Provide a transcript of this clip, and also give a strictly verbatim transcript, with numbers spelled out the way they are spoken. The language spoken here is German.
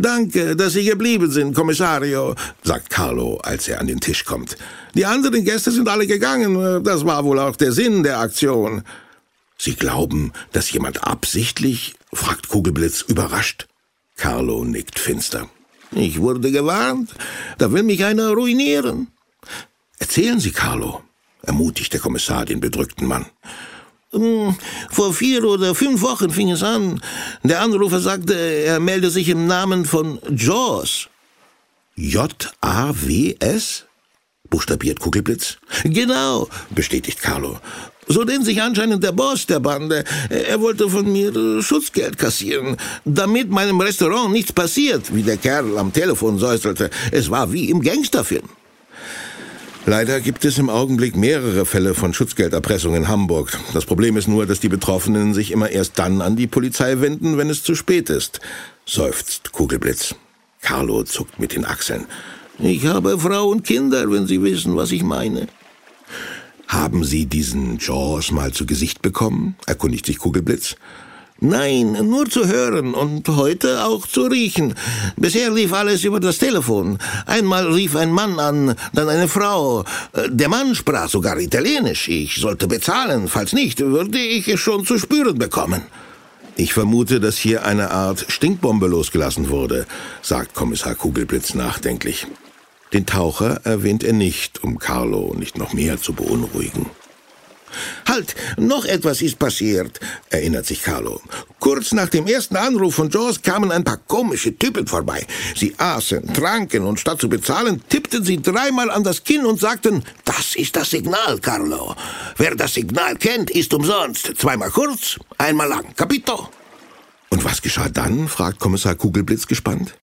»Danke, dass Sie geblieben sind, Kommissario«, sagt Carlo, als er an den Tisch kommt. »Die anderen Gäste sind alle gegangen. Das war wohl auch der Sinn der Aktion.« »Sie glauben, dass jemand absichtlich?« fragt Kugelblitz überrascht. Carlo nickt finster. »Ich wurde gewarnt. Da will mich einer ruinieren.« »Erzählen Sie, Carlo«, ermutigt der Kommissar den bedrückten Mann. »Vor vier oder fünf Wochen fing es an. Der Anrufer sagte, er melde sich im Namen von Jaws.« »J A W S?« buchstabiert Kugelblitz. »Genau«, bestätigt Carlo. »So nennt sich anscheinend der Boss der Bande. Er wollte von mir Schutzgeld kassieren, damit meinem Restaurant nichts passiert, wie der Kerl am Telefon säuselte. Es war wie im Gangsterfilm.« Leider gibt es im Augenblick mehrere Fälle von Schutzgelderpressung in Hamburg. Das Problem ist nur, dass die Betroffenen sich immer erst dann an die Polizei wenden, wenn es zu spät ist, seufzt Kugelblitz. Carlo zuckt mit den Achseln. »Ich habe Frau und Kinder, wenn Sie wissen, was ich meine.« »Haben Sie diesen Jaws mal zu Gesicht bekommen?« erkundigt sich Kugelblitz. »Nein, nur zu hören und heute auch zu riechen. Bisher lief alles über das Telefon. Einmal rief ein Mann an, dann eine Frau. Der Mann sprach sogar Italienisch. Ich sollte bezahlen, falls nicht, würde ich es schon zu spüren bekommen.« »Ich vermute, dass hier eine Art Stinkbombe losgelassen wurde«, sagt Kommissar Kugelblitz nachdenklich. Den Taucher erwähnt er nicht, um Carlo nicht noch mehr zu beunruhigen. »Halt, noch etwas ist passiert«, erinnert sich Carlo. »Kurz nach dem ersten Anruf von Jaws kamen ein paar komische Typen vorbei. Sie aßen, tranken und statt zu bezahlen, tippten sie dreimal an das Kinn und sagten, »Das ist das Signal, Carlo. Wer das Signal kennt, ist umsonst. Zweimal kurz, einmal lang. Capito?« »Und was geschah dann?«, fragt Kommissar Kugelblitz gespannt.